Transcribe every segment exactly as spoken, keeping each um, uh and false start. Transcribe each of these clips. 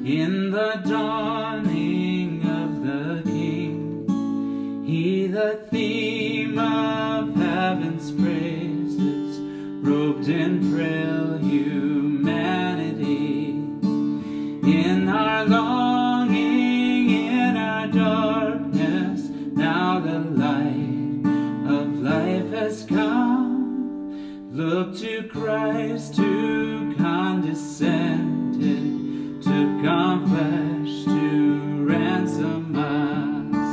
in the dawning of the King. He, the theme of heaven's praises, robed in frail humanity. In our longing, in our darkness, now the light of life has come. Look to Christ who condescended, took on flesh to ransom us.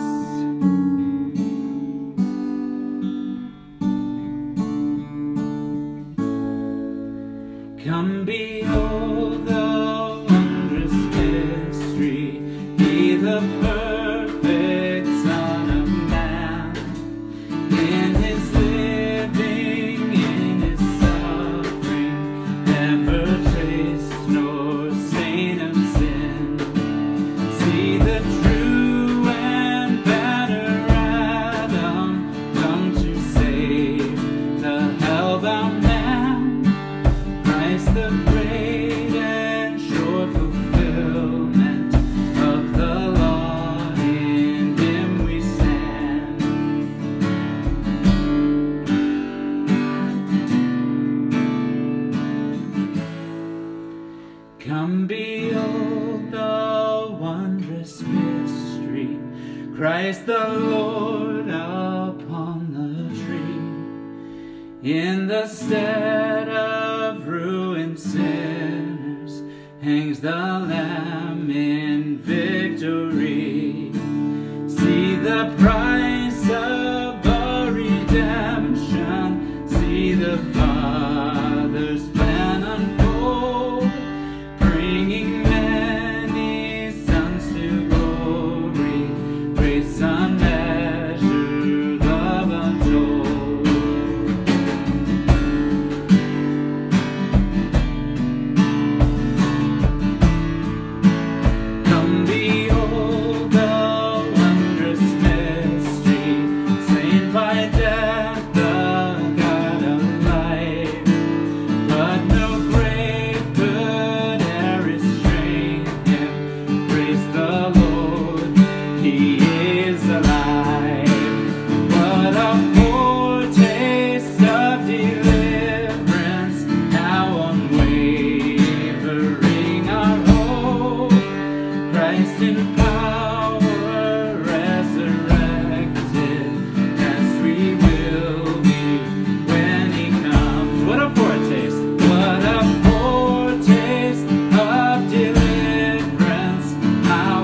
Come behold the wondrous mystery, He the perfect Son of Man. In His living, in His suffering, never trace nor stain of sin. See the true and better Adam come to save the hell-bound man. Christ the great and sure fulfillment of the law, in Him we stand. Come behold the wondrous mystery, Christ the Lord upon the tree. In the stead of ruined sinners hangs the Lamb in victory. See the price of our redemption, see the Father's plan unfold, bringing many sons to glory, grace unmeasured, love untold. Come behold the wondrous mystery, slain by death, the God of life. But no grave could e'er restrain Him. Praise the Lord, He is alive. What a foretaste of deliverance, now unwavering our hope. Christ in power resurrected, as we will be when He comes. What a foretaste, what a foretaste of deliverance, how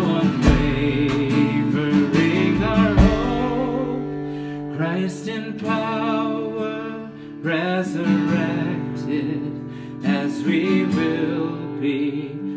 unwavering our hope. Christ in power resurrected, as we will be